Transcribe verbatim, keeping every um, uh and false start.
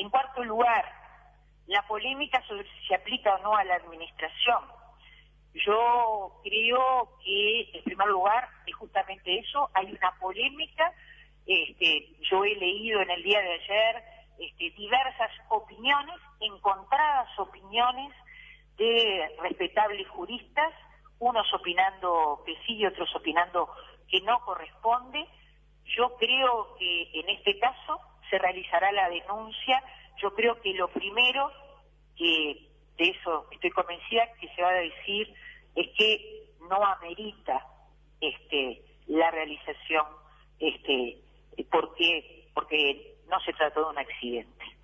En cuarto lugar, la polémica sobre si se aplica o no a la administración. Yo creo que, en primer lugar, es justamente eso, hay una polémica. Este, yo he leído en el día de ayer este, diversas opiniones, encontradas opiniones de respetables juristas, unos opinando que sí y otros opinando que no corresponde. Yo creo que en este caso se realizará la denuncia. Yo creo que lo primero, que de eso estoy convencida que se va a decir, es que no amerita este, la realización, este, porque, porque no se trató de un accidente.